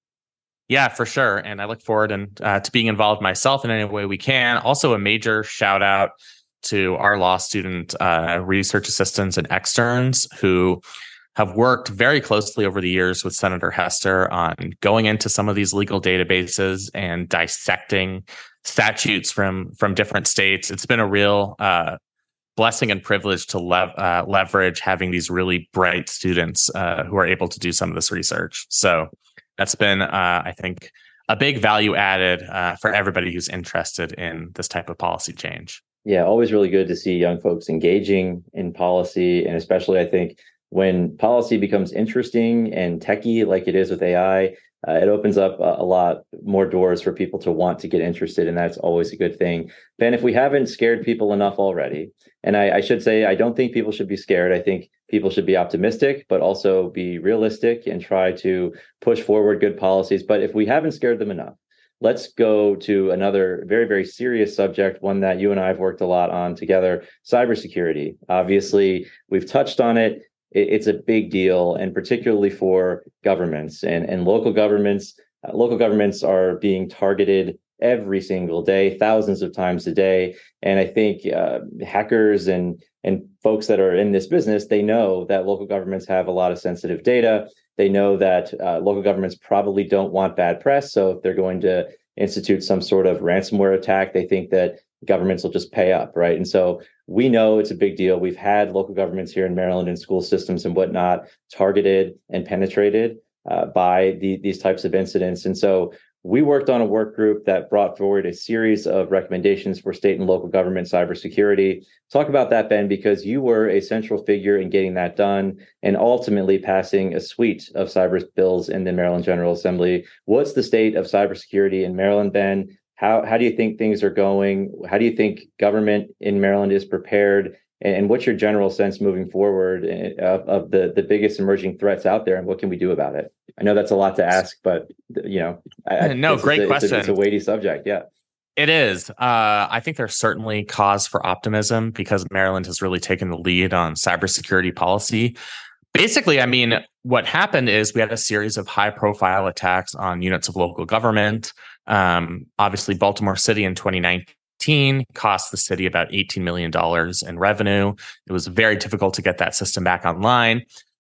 Yeah, for sure. And I look forward and uh, to being involved myself in any way we can. Also, a major shout out to our law student uh, research assistants and externs who have worked very closely over the years with Senator Hester on going into some of these legal databases and dissecting statutes from from different states. It's been a real uh, blessing and privilege to lev- uh, leverage having these really bright students uh, who are able to do some of this research. So that's been, uh, I think, a big value added uh, for everybody who's interested in this type of policy change. Yeah, always really good to see young folks engaging in policy, and especially, I think, when policy becomes interesting and techie like it is with A I, uh, it opens up a, a lot more doors for people to want to get interested, and that's always a good thing. Ben, if we haven't scared people enough already, and I, I should say, I don't think people should be scared. I think people should be optimistic, but also be realistic and try to push forward good policies. But if we haven't scared them enough, let's go to another very, very serious subject, one that you and I have worked a lot on together, cybersecurity. Obviously, we've touched on it. It's a big deal, and particularly for governments and, and local governments. Uh, local governments are being targeted every single day, thousands of times a day. And I think uh, hackers and and folks that are in this business, they know that local governments have a lot of sensitive data. They know that uh, local governments probably don't want bad press. So if they're going to institute some sort of ransomware attack, they think that governments will just pay up, right? And so we know it's a big deal. We've had local governments here in Maryland and school systems and whatnot targeted and penetrated uh, by the, these types of incidents. And so we worked on a work group that brought forward a series of recommendations for state and local government cybersecurity. Talk about that, Ben, because you were a central figure in getting that done and ultimately passing a suite of cyber bills in the Maryland General Assembly. What's the state of cybersecurity in Maryland, Ben? How how do you think things are going? How do you think government in Maryland is prepared? And what's your general sense moving forward of, of the, the biggest emerging threats out there, and what can we do about it? I know that's a lot to ask, but you know, I, no, great a, question. It's a, it's a weighty subject. Yeah, it is. Uh, I think there's certainly cause for optimism because Maryland has really taken the lead on cybersecurity policy. Basically, I mean, what happened is we had a series of high-profile attacks on units of local government. Um, obviously, Baltimore City in twenty nineteen cost the city about eighteen million dollars in revenue. It was very difficult to get that system back online.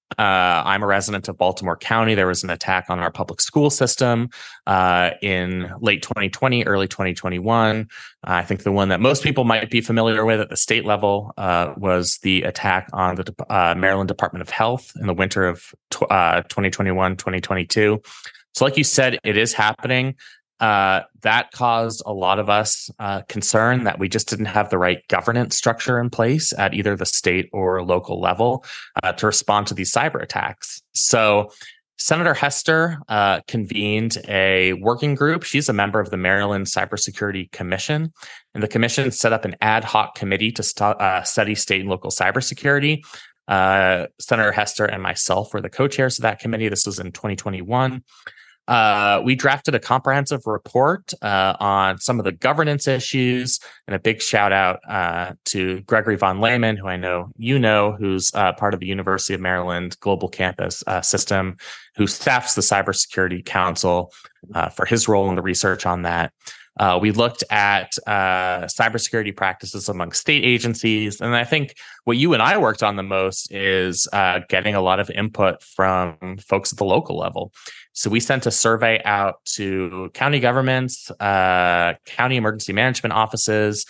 Uh, I'm a resident of Baltimore County. There was an attack on our public school system uh, in late twenty twenty, early twenty twenty-one. I think the one that most people might be familiar with at the state level uh, was the attack on the uh, Maryland Department of Health in the winter of tw- uh, twenty twenty-one, twenty twenty-two. So like you said, it is happening. Uh, that caused a lot of us uh, concern that we just didn't have the right governance structure in place at either the state or local level uh, to respond to these cyber attacks. So Senator Hester uh, convened a working group. She's a member of the Maryland Cybersecurity Commission, and the commission set up an ad hoc committee to st- uh, study state and local cybersecurity. Uh, Senator Hester and myself were the co-chairs of that committee. This was in twenty twenty-one. Uh, we drafted a comprehensive report uh, on some of the governance issues, and a big shout out uh, to Gregory von Lehman, who I know you know, who's uh, part of the University of Maryland Global Campus uh, system, who staffs the Cybersecurity Council uh, for his role in the research on that. Uh, we looked at uh, cybersecurity practices among state agencies. And I think what you and I worked on the most is uh, getting a lot of input from folks at the local level. So we sent a survey out to county governments, uh, county emergency management offices,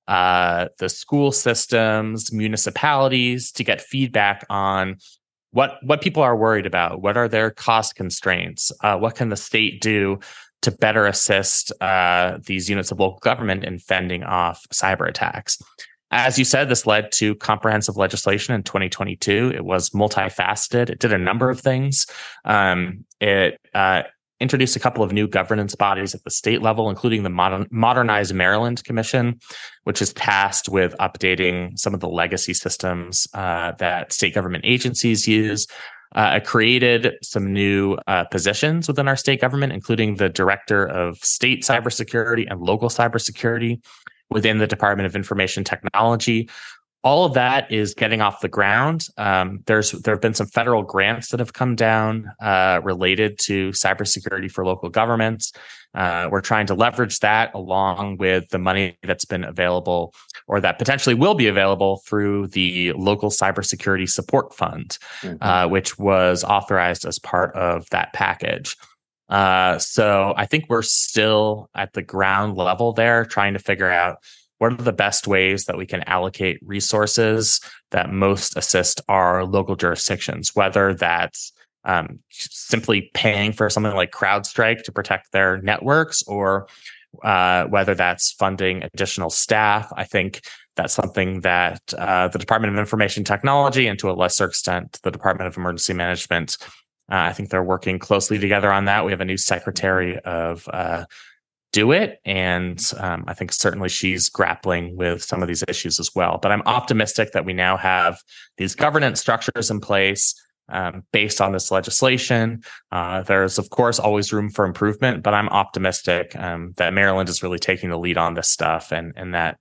uh, the school systems, municipalities, to get feedback on what, what people are worried about. What are their cost constraints? Uh, what can the state do to better assist uh, these units of local government in fending off cyber attacks? As you said, this led to comprehensive legislation in twenty twenty-two. It was multifaceted. It did a number of things. Um, it uh, introduced a couple of new governance bodies at the state level, including the Modern, Modernized Maryland Commission, which is tasked with updating some of the legacy systems uh, that state government agencies use. Uh, it created some new uh, positions within our state government, including the Director of State Cybersecurity and Local Cybersecurity within the Department of Information Technology. All of that is getting off the ground. Um, there's there have been some federal grants that have come down uh, related to cybersecurity for local governments. Uh, we're trying to leverage that along with the money that's been available, or that potentially will be available, through the Local Cybersecurity Support Fund, mm-hmm. uh, which was authorized as part of that package. Uh, so I think we're still at the ground level there, trying to figure out what are the best ways that we can allocate resources that most assist our local jurisdictions, whether that's um, simply paying for something like CrowdStrike to protect their networks, or uh, whether that's funding additional staff. I think that's something that uh, the Department of Information Technology, and to a lesser extent, the Department of Emergency Management, uh, I think they're working closely together on that. We have a new Secretary of uh, Do It, and um, I think certainly she's grappling with some of these issues as well. But I'm optimistic that we now have these governance structures in place um, based on this legislation. Uh, there's, of course, always room for improvement, but I'm optimistic um, that Maryland is really taking the lead on this stuff, and and that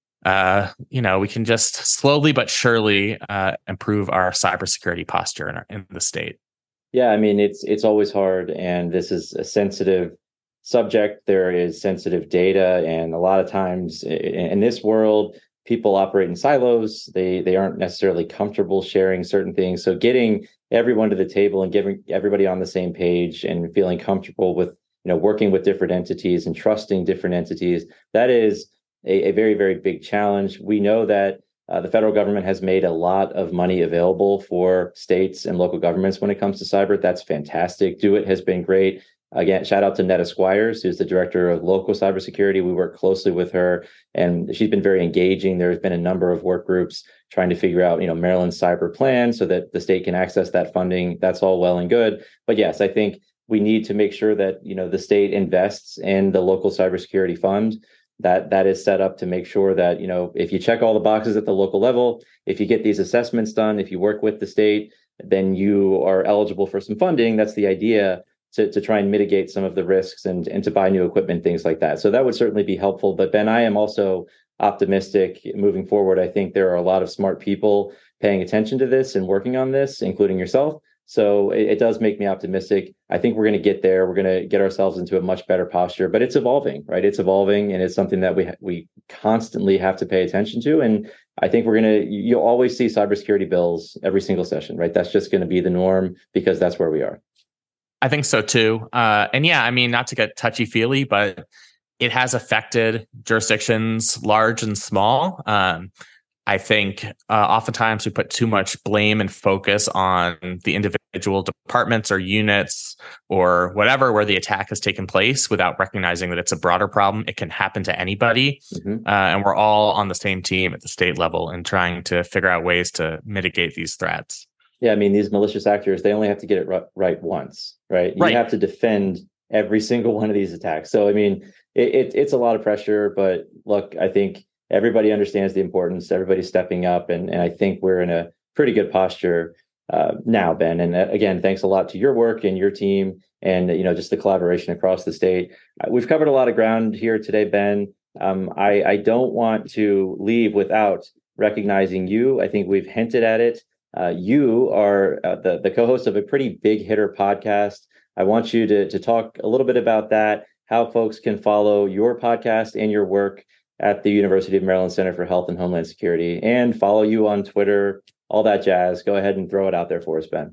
uh, you know we can just slowly but surely uh, improve our cybersecurity posture in, our, in the state. Yeah, I mean, it's it's always hard, and this is a sensitive subject. There is sensitive data, and a lot of times in this world, people operate in silos. They they aren't necessarily comfortable sharing certain things. So getting everyone to the table and getting everybody on the same page and feeling comfortable with, you know, working with different entities and trusting different entities, that is a, a very, very big challenge. We know that uh, the federal government has made a lot of money available for states and local governments when it comes to cyber. That's fantastic. Do It has been great. Again, shout out to Netta Squires, who's the director of local cybersecurity. We work closely with her, and she's been very engaging. There's been a number of work groups trying to figure out, you know, Maryland's cyber plan so that the state can access that funding. That's all well and good. But yes, I think we need to make sure that, you know, the state invests in the local cybersecurity fund. That that is set up to make sure that, you know, if you check all the boxes at the local level, if you get these assessments done, if you work with the state, then you are eligible for some funding. That's the idea. To, to try and mitigate some of the risks and, and to buy new equipment, things like that. So that would certainly be helpful. But Ben, I am also optimistic moving forward. I think there are a lot of smart people paying attention to this and working on this, including yourself. So it, it does make me optimistic. I think we're going to get there. We're going to get ourselves into a much better posture, but it's evolving, right? It's evolving, and it's something that we we constantly have to pay attention to. And I think we're going to, you'll always see cybersecurity bills every single session, right? That's just going to be the norm because that's where we are. I think so too. Uh, and yeah, I mean, not to get touchy feely, but it has affected jurisdictions large and small. Um, I think uh, oftentimes we put too much blame and focus on the individual departments or units or whatever where the attack has taken place without recognizing that it's a broader problem. It can happen to anybody. Mm-hmm. Uh, and we're all on the same team at the state level and trying to figure out ways to mitigate these threats. Yeah, I mean, these malicious actors, they only have to get it right once, right? You right. have to defend every single one of these attacks. So, I mean, it, it, it's a lot of pressure, but look, I think everybody understands the importance. Everybody's stepping up, and, and I think we're in a pretty good posture uh, now, Ben. And uh, again, thanks a lot to your work and your team, and you know just the collaboration across the state. Uh, we've covered a lot of ground here today, Ben. Um, I, I don't want to leave without recognizing you. I think we've hinted at it. Uh, you are uh, the the co-host of a pretty big hitter podcast. I want you to to talk a little bit about that, how folks can follow your podcast and your work at the University of Maryland Center for Health and Homeland Security, and follow you on Twitter, all that jazz. Go ahead and throw it out there for us, Ben.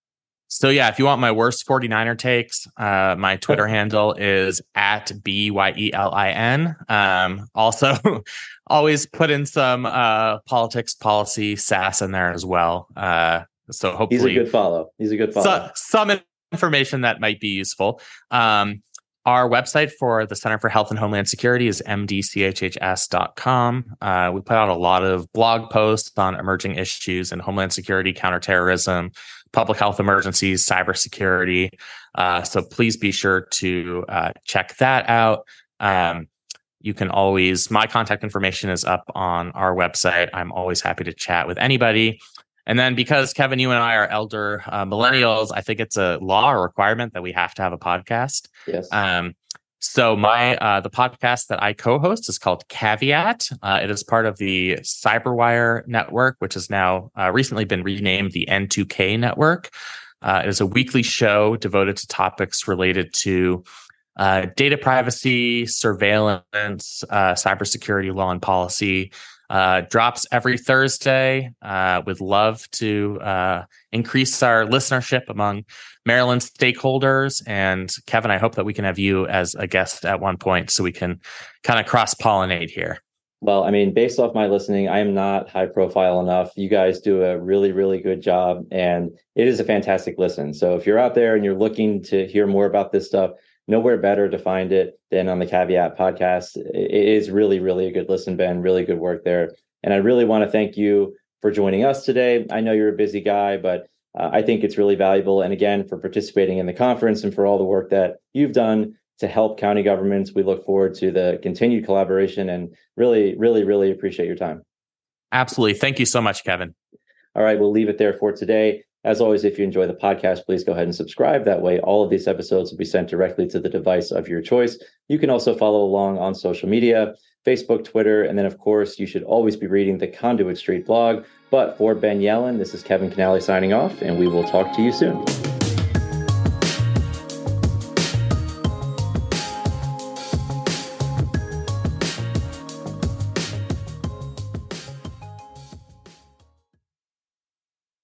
So yeah, if you want my worst forty-niner takes, uh, my Twitter handle is at B Y E L I N. Um, also, always put in some uh, politics, policy, sass in there as well. Uh, so hopefully, he's a good follow. He's a good follow. So, some information that might be useful. Um, Our website for the Center for Health and Homeland Security is m d c h h s dot com. Uh, we put out a lot of blog posts on emerging issues in homeland security, counterterrorism, public health emergencies, cybersecurity. Uh, so please be sure to uh, check that out. Um, you can always, my contact information is up on our website. I'm always happy to chat with anybody. And then because Kevin, you and I are elder uh, millennials, I think it's a law or requirement that we have to have a podcast. Yes. Um, so my uh, the podcast that I co-host is called Caveat. Uh, it is part of the CyberWire network, which has now uh, recently been renamed the N two K network. Uh, it is a weekly show devoted to topics related to uh, data privacy, surveillance, uh, cybersecurity law and policy. Uh, drops every Thursday. Uh, would love to uh, increase our listenership among Maryland stakeholders. And Kevin, I hope that we can have you as a guest at one point so we can kind of cross-pollinate here. Well, I mean, based off my listening, I am not high profile enough. You guys do a really, really good job, and it is a fantastic listen. So if you're out there and you're looking to hear more about this stuff, nowhere better to find it than on the Caveat podcast. It is really, really a good listen, Ben. Really good work there. And I really want to thank you for joining us today. I know you're a busy guy, but uh, I think it's really valuable. And again, for participating in the conference and for all the work that you've done to help county governments. We look forward to the continued collaboration and really, really, really appreciate your time. Absolutely. Thank you so much, Kevin. All right, we'll leave it there for today. As always, if you enjoy the podcast, please go ahead and subscribe. That way, all of these episodes will be sent directly to the device of your choice. You can also follow along on social media, Facebook, Twitter, and then, of course, you should always be reading the Conduit Street blog. But for Ben Yelin, this is Kevin Canale signing off, and we will talk to you soon.